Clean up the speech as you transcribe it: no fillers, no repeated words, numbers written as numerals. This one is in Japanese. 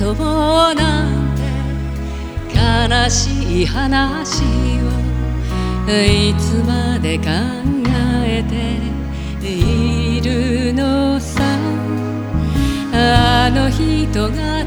そうなんて悲しい話をいつまで考えているのさ。あの人が